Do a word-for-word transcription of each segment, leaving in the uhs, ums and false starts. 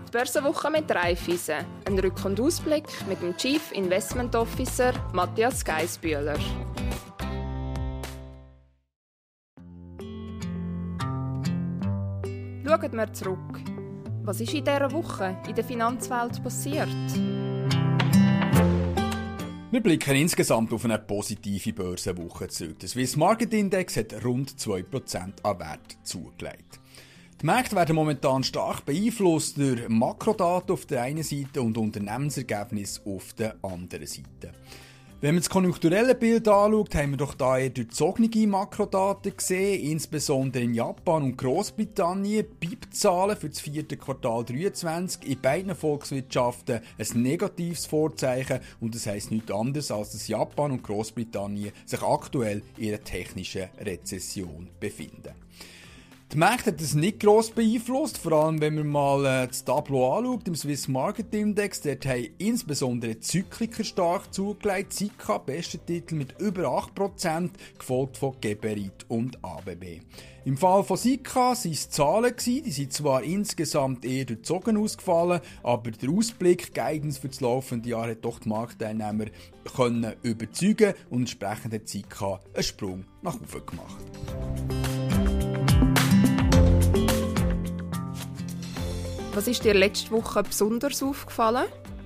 Die Börsenwoche mit Raiffeisen. Ein Rück- und Ausblick mit dem Chief Investment Officer Matthias Geissbühler. Schauen wir zurück. Was ist in dieser Woche in der Finanzwelt passiert? Wir blicken insgesamt auf eine positive Börsenwoche zurück. Der Swiss Market Index hat rund zwei Prozent an Wert zugelegt. Die Märkte werden momentan stark beeinflusst durch Makrodaten auf der einen Seite und Unternehmensergebnisse auf der anderen Seite. Wenn man das konjunkturelle Bild anschaut, haben wir doch da eher durchzogene Makrodaten gesehen, insbesondere in Japan und Großbritannien. B I P-Zahlen für das vierte Quartal dreiundzwanzig, in beiden Volkswirtschaften ein negatives Vorzeichen und das heisst nichts anderes, als dass Japan und Großbritannien sich aktuell in einer technischen Rezession befinden. Die Märkte hat das nicht gross beeinflusst, vor allem wenn man mal äh, das Tableau anschaut, im Swiss Market Index, dort haben insbesondere die Zykliker stark zugelegt, Sika, bester Titel mit über acht Prozent, gefolgt von Geberit und A B B. Im Fall von Sika waren es Zahlen, die sind zwar insgesamt eher durchzogen ausgefallen, aber der Ausblick, Guidance für das laufende Jahr hat doch die Marktteilnehmer können überzeugen und entsprechend hat Sika einen Sprung nach oben gemacht. Was ist dir letzte Woche besonders aufgefallen?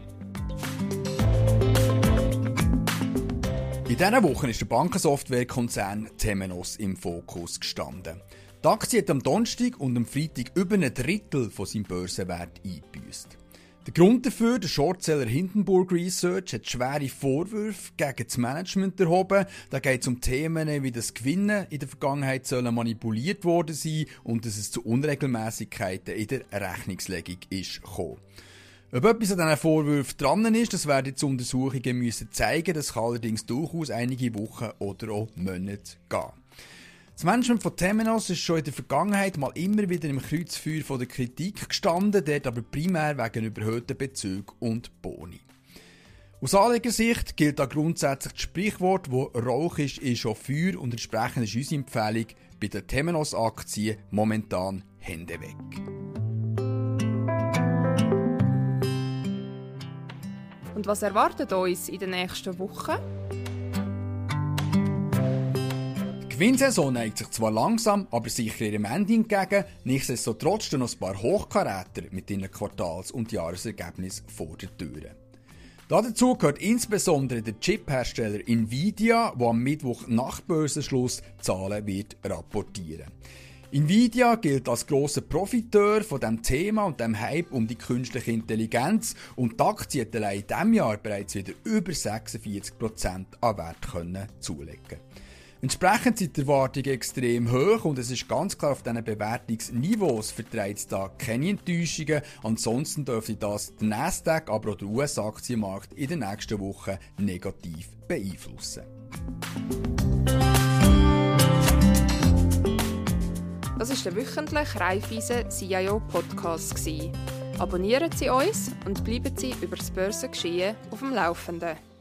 In dieser Woche ist der Bankensoftwarekonzern Temenos im Fokus gestanden. Die Aktie hat am Donnerstag und am Freitag über ein Drittel von seinem Börsenwert eingebüßt. Der Grund dafür, der Shortseller Hindenburg Research hat schwere Vorwürfe gegen das Management erhoben. Da geht es um Themen wie das Gewinnen in der Vergangenheit sollen manipuliert worden sein und dass es zu Unregelmäßigkeiten in der Rechnungslegung ist gekommen. Ob etwas an diesen Vorwürfen dran ist, das werden jetzt Untersuchungen müssen zeigen. Das kann allerdings durchaus einige Wochen oder auch Monate gehen. Das Management von Temenos ist schon in der Vergangenheit mal immer wieder im Kreuzfeuer von der Kritik gestanden, dort aber primär wegen überhöhten Bezügen und Boni. Aus Anlegersicht gilt da grundsätzlich das Sprichwort, wo Rauch ist, ist auch Feuer und entsprechend ist unsere Empfehlung bei den Temenos-Aktien momentan Hände weg. Und was erwartet uns in den nächsten Wochen? Die Gewinnsaison neigt sich zwar langsam, aber sicher ihrem Ende entgegen, nichtsdestotrotz stehen noch ein paar Hochkaräter mit ihren Quartals- und Jahresergebnissen vor der Tür. Dazu gehört insbesondere der Chip-Hersteller Nvidia, der am Mittwoch nach Börsenschluss Zahlen wird rapportieren. Nvidia gilt als grosser Profiteur von diesem Thema und dem Hype um die künstliche Intelligenz und die Aktie hat allein in diesem Jahr bereits wieder über sechsundvierzig Prozent an Wert können zulegen. Entsprechend sind die Erwartungen extrem hoch und es ist ganz klar, auf diesen Bewertungsniveaus vertreibt es da keine Enttäuschungen. Ansonsten dürfte das den Nasdaq, aber auch den U S-Aktienmarkt in den nächsten Wochen negativ beeinflussen. Das war der wöchentliche Raiffeisen C I O Podcast. Abonnieren Sie uns und bleiben Sie über das Börsengeschehen auf dem Laufenden.